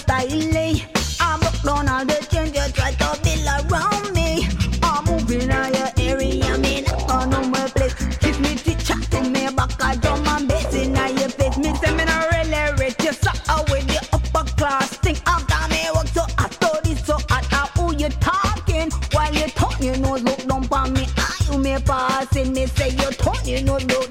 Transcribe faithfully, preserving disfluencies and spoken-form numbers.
style. I broke down all the chains you try to build around me. I'm moving out your area, me not go no more place. Kiss me to chat to me back, I drum and bass in your face. Me say me not really rich, you suck away the upper class thing. After me work so I study so hard, now who you talking? While you talk, you know look down on me, ah you me passing. Me say you talk, you know look